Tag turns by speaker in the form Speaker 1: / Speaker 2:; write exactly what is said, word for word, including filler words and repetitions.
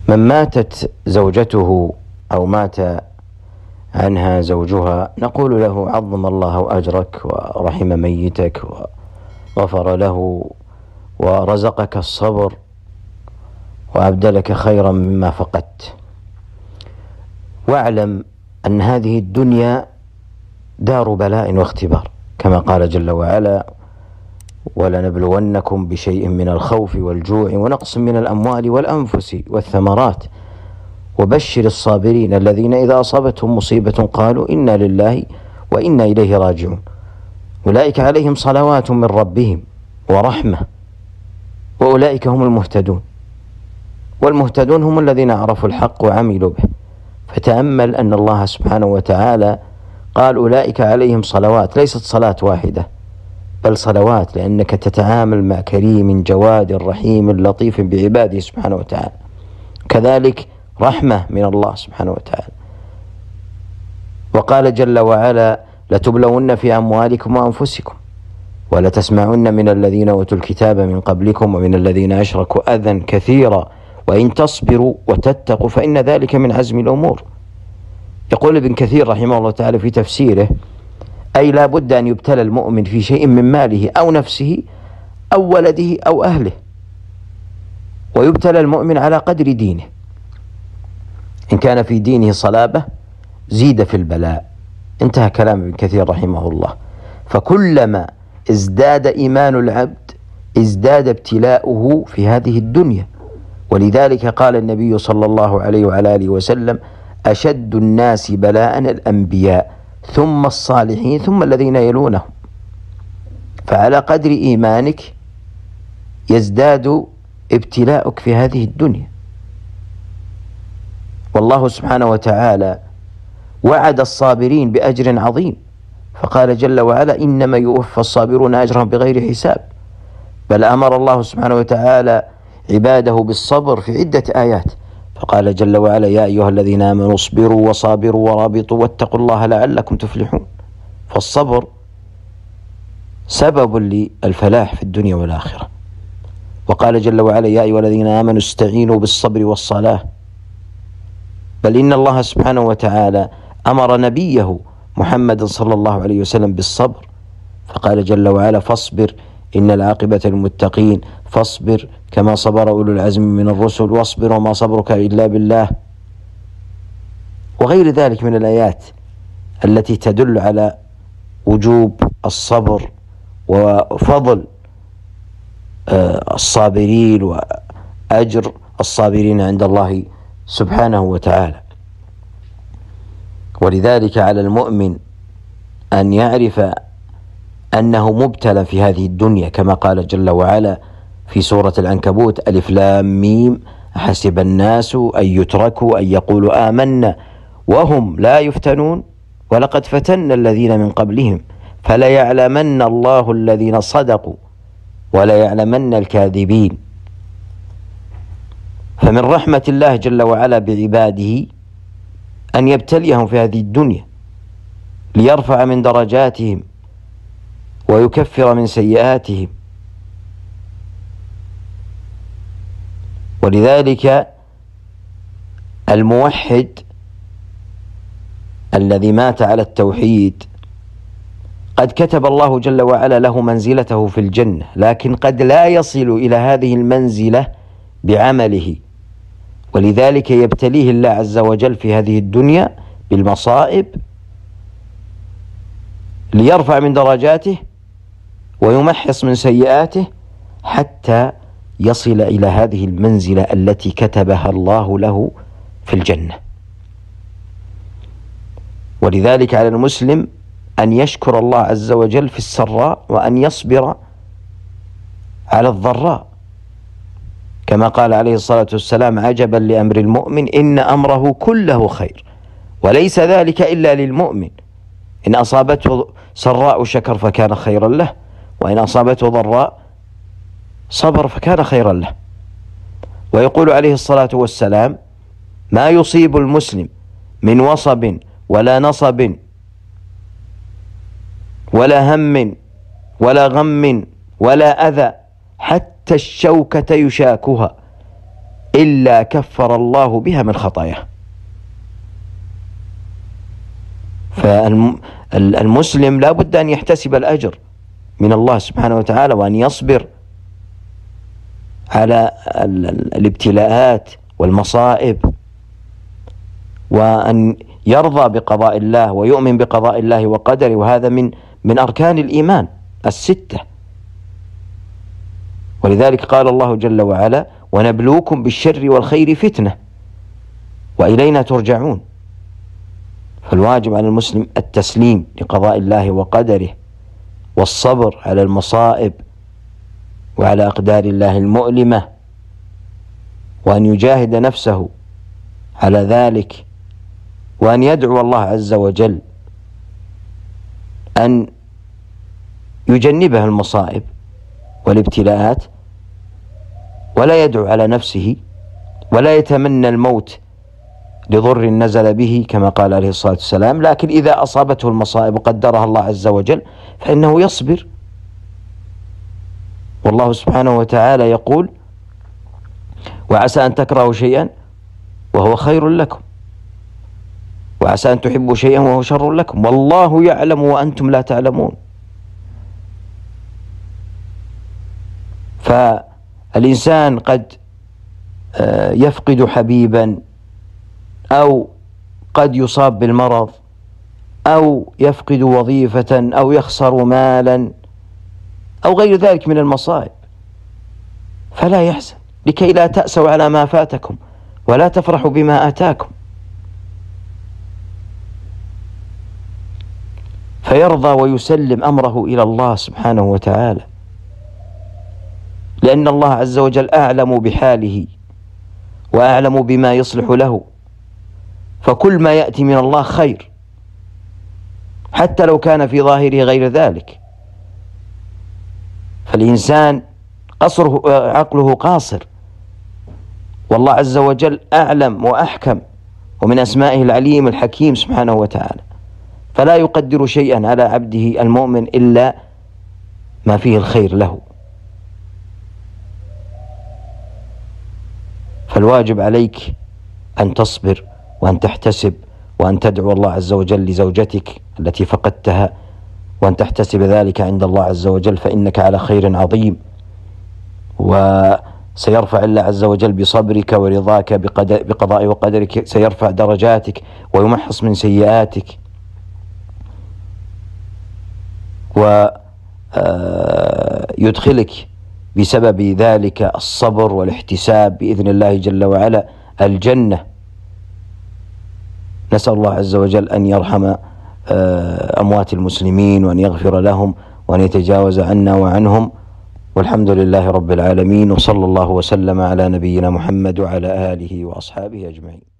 Speaker 1: من ماتت زوجته أو مات عنها زوجها نقول له عظم الله أجرك ورحم ميتك وغفر له ورزقك الصبر وأبدلك خيرا مما فقدت. واعلم أن هذه الدنيا دار بلاء واختبار، كما قال جل وعلا: ولنبلونكم بشيء من الخوف والجوع ونقص من الأموال والأنفس والثمرات وبشر الصابرين الذين إذا أصابتهم مصيبة قالوا إنا لله وإنا إليه راجعون أولئك عليهم صلوات من ربهم ورحمة وأولئك هم المهتدون. والمهتدون هم الذين عرفوا الحق وعملوا به. فتأمل أن الله سبحانه وتعالى قال أولئك عليهم صلوات، ليست صلاة واحدة بل صلوات، لأنك تتعامل مع كريم جواد رحيم لطيف بعباده سبحانه وتعالى. كذلك رحمة من الله سبحانه وتعالى. وقال جل وعلا: لتبلون في أموالكم وأنفسكم ولتسمعن من الذين أوتوا الكتاب من قبلكم ومن الذين أشركوا أذى كثيرا وإن تصبروا وتتقوا فإن ذلك من عزم الأمور. يقول ابن كثير رحمه الله تعالى في تفسيره: أي لا بد أن يبتلى المؤمن في شيء من ماله أو نفسه أو ولده أو أهله، ويبتلى المؤمن على قدر دينه. إن كان في دينه صلابة زيد في البلاء. انتهى كلام ابن كثير رحمه الله. فكلما ازداد إيمان العبد ازداد ابتلاؤه في هذه الدنيا. ولذلك قال النبي صلى الله عليه وعلى آله وسلم: أشد الناس بلاء الأنبياء ثم الصالحين ثم الذين يلونهم. فعلى قدر إيمانك يزداد ابتلاؤك في هذه الدنيا. والله سبحانه وتعالى وعد الصابرين بأجر عظيم، فقال جل وعلا: إنما يوفى الصابرون أجرهم بغير حساب. بل أمر الله سبحانه وتعالى عباده بالصبر في عدة آيات، فقال جل وعلا: يا أيها الذين آمنوا اصبروا وصابروا ورابطوا واتقوا الله لعلكم تفلحون. فالصبر سبب للفلاح في الدنيا والآخرة. وقال جل وعلا: يا أيها الذين آمنوا استعينوا بالصبر والصلاة. بل إن الله سبحانه وتعالى أمر نبيه محمد صلى الله عليه وسلم بالصبر، فقال جل وعلا: فاصبر إن العاقبة للمتقين فاصبر كما صبر أولو العزم من الرسل واصبر وما صبرك إلا بالله. وغير ذلك من الآيات التي تدل على وجوب الصبر وفضل الصابرين وأجر الصابرين عند الله سبحانه وتعالى. ولذلك على المؤمن أن يعرف أنه مبتلى في هذه الدنيا، كما قال جل وعلا في سورة العنكبوت: ألف لام ميم حسب الناس أن يتركوا أن يقولوا آمنا وهم لا يفتنون ولقد فتنا الذين من قبلهم فليعلمن الله الذين صدقوا وليعلمن الكاذبين. فمن رحمة الله جل وعلا بعباده أن يبتليهم في هذه الدنيا ليرفع من درجاتهم ويكفر من سيئاتهم. ولذلك الموحد الذي مات على التوحيد قد كتب الله جل وعلا له منزلته في الجنة، لكن قد لا يصل إلى هذه المنزلة بعمله، ولذلك يبتليه الله عز وجل في هذه الدنيا بالمصائب ليرفع من درجاته ويمحص من سيئاته حتى يصل إلى هذه المنزلة التي كتبها الله له في الجنة. ولذلك على المسلم أن يشكر الله عز وجل في السراء وأن يصبر على الضراء، كما قال عليه الصلاة والسلام: عجبا لأمر المؤمن إن أمره كله خير وليس ذلك إلا للمؤمن، إن أصابته سراء شكر فكان خيرا له وإن أصابته ضراء صبر فكان خيرا له. ويقول عليه الصلاة والسلام: ما يصيب المسلم من وصب ولا نصب ولا هم ولا غم ولا أذى حتى الشوكة يشاكها إلا كفر الله بها من خطاياه. فالمسلم لا بد أن يحتسب الأجر من الله سبحانه وتعالى، وأن يصبر على الابتلاءات والمصائب، وأن يرضى بقضاء الله ويؤمن بقضاء الله وقدره، وهذا من من أركان الإيمان الستة. ولذلك قال الله جل وعلا: ونبلوكم بالشر والخير فتنة وإلينا ترجعون. فالواجب على المسلم التسليم لقضاء الله وقدره، والصبر على المصائب وعلى أقدار الله المؤلمة، وأن يجاهد نفسه على ذلك، وأن يدعو الله عز وجل أن يجنبه المصائب والابتلاءات، ولا يدعو على نفسه، ولا يتمنى الموت لضر نزل به كما قال عليه الصلاة والسلام. لكن إذا أصابته المصائب وقدرها الله عز وجل فإنه يصبر. والله سبحانه وتعالى يقول: وعسى أن تكرهوا شيئا وهو خير لكم، وعسى أن تحبوا شيئا وهو شر لكم، والله يعلم وأنتم لا تعلمون. فالإنسان قد يفقد حبيبا، أو قد يصاب بالمرض، أو يفقد وظيفة، أو يخسر مالا، أو غير ذلك من المصائب، فلا يحزن، لكي لا تأسوا على ما فاتكم ولا تفرحوا بما آتاكم. فيرضى ويسلم أمره إلى الله سبحانه وتعالى، لأن الله عز وجل أعلم بحاله وأعلم بما يصلح له، فكل ما يأتي من الله خير، حتى لو كان في ظاهره غير ذلك. فالإنسان قصره عقله قاصر، والله عز وجل أعلم وأحكم، ومن أسمائه العليم الحكيم سبحانه وتعالى، فلا يقدر شيئا على عبده المؤمن إلا ما فيه الخير له. فالواجب عليك أن تصبر، وأن تحتسب، وأن تدعو الله عز وجل لزوجتك التي فقدتها، وأن تحتسب ذلك عند الله عز وجل، فإنك على خير عظيم، وسيرفع الله عز وجل بصبرك ورضاك بقضاء وقدرك، سيرفع درجاتك ويمحص من سيئاتك، ويدخلك بسبب ذلك الصبر والاحتساب بإذن الله جل وعلا الجنة. نسأل الله عز وجل أن يرحم أموات المسلمين، وأن يغفر لهم، وأن يتجاوز عنا وعنهم، والحمد لله رب العالمين، وصلى الله وسلم على نبينا محمد وعلى آله وأصحابه أجمعين.